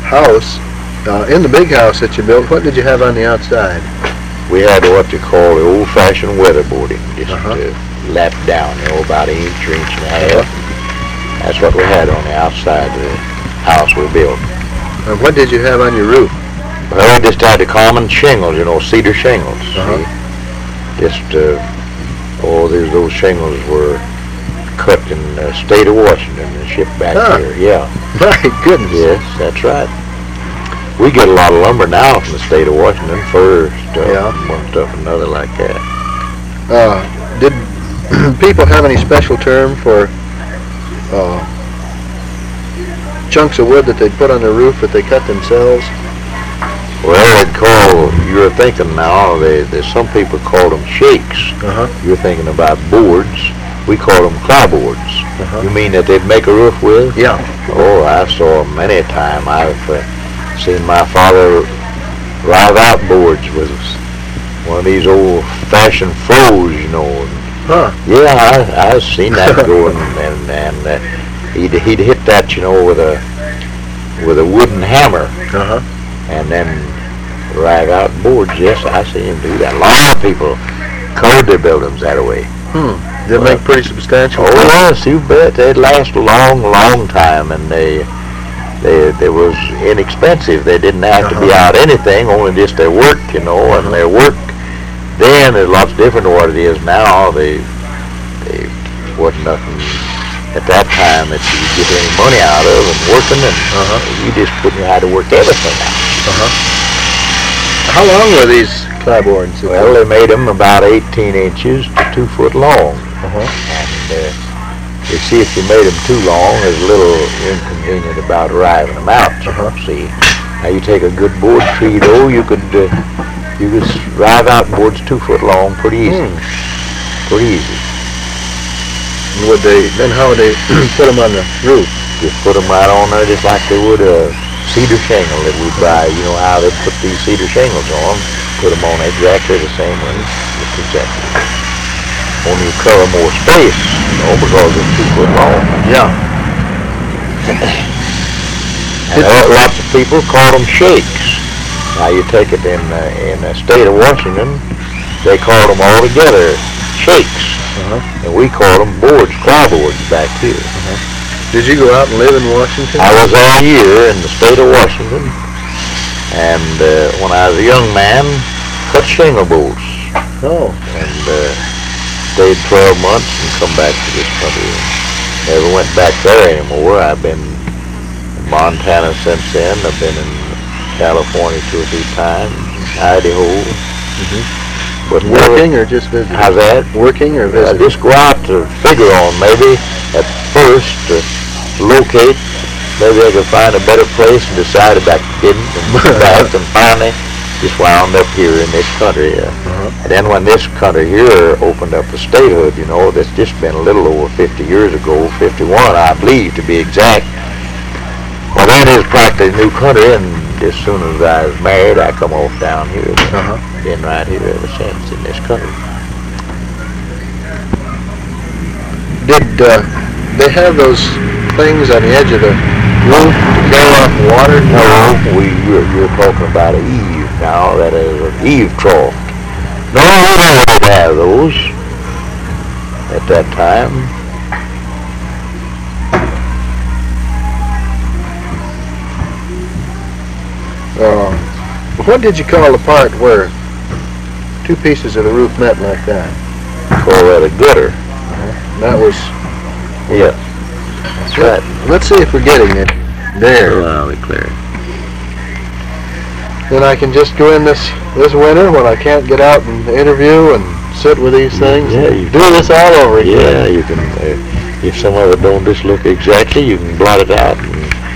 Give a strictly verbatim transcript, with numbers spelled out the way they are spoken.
house, uh, in the big house that you built, what did you have on the outside? We had what you call the old-fashioned weatherboarding, just Uh-huh. uh, lapped down, you know, about an inch or inch and a half. Uh-huh. That's what we had on the outside of the house we built. And what did you have on your roof? Well, we just had the common shingles, you know, cedar shingles. Uh-huh. See? Just, uh, all these, those shingles were cut in the state of Washington and shipped back Huh. here. Yeah. My goodness. Yes, that's right. We get a lot of lumber now from the state of Washington, fir stuff, Yeah. and one stuff and another like that. Uh, did people have any special term for uh, chunks of wood that they put on their roof that they cut themselves? Well, they'd call, you're thinking now, they, they, some people call them shakes. Uh-huh. You're thinking about boards. We call them clapboards. Uh-huh. You mean that they'd make a roof with? Yeah. Oh, I saw them many a time. I've uh, seen my father rive out boards with one of these old-fashioned flows, you know. Huh. Yeah, I, I've seen that going, and and uh, he'd he'd hit that, you know, with a with a wooden hammer, Uh-huh. and then rive out boards. Yes, I see him do that. A lot of people covered their buildings that way. Hmm. They make pretty substantial. Oh yes, you bet. They'd last a long, long time, and they they they was inexpensive. They didn't have to be Uh-huh. out anything, only just their work, you know, and their work then is lots different than what it is now. They they wasn't nothing at that time that you could get any money out of and working, and Uh-huh. you just couldn't know how to work everything out. Uh-huh. How long were these clapboards? Well, they made them about eighteen inches to two foot long. Uh-huh. And uh, you see, if you made them too long, there's a little inconvenient about riving them out. You Uh-huh. see, now you take a good board tree, though, you could uh, you could s- rive out boards two foot long pretty easy. Hmm. Pretty easy. And would they, then how would they put them on the roof? Just put them right on there, just like they would a cedar shingle that we'd buy. You know how they put these cedar shingles on? Put them on exactly the same way. Just exactly. Only you cover more space, you know, because it's two foot long. Yeah. And uh, lots of people call them shakes. Now you take it in uh, in the state of Washington, they call them all together shakes, Uh-huh. and we call them boards, clapboards back here. Did you go out and live in Washington? I was there a year in the state of Washington, and uh, when I was a young man, cut shingle bolts, Oh. and uh, stayed twelve months and come back to this country. Never went back there anymore. I've been in Montana since then. I've been in California two or three times, Idaho. Mhm. But never- Working or just visiting? How's that? Working or I visiting? just go out to figure on maybe at first to locate. Maybe I could find a better place and decide about getting and move back, and finally just wound up here in this country. Uh, Uh-huh. and then when this country here opened up the statehood, you know, that's just been a little over fifty years ago, fifty-one I believe to be exact. Well, then it's practically a new country, and as soon as I was married, I come off down here. Uh-huh. Been right here ever since in this country. Did uh, they have those things on the edge of the roof to carry off water? No, we you're, you're talking about an eave now. That is an eave trough. No, we didn't have those at that time. Uh, what did you call the part where two pieces of the roof met like that? Call that a gutter. That was. Yeah, that's right. Let's see if we're getting it. There. Well, we clear. Then I can just go in this this winter when I can't get out and interview and sit with these things. Yeah, and you do this all over again. Yeah, you can. Uh, if some of it don't just look exactly, you can blot it out and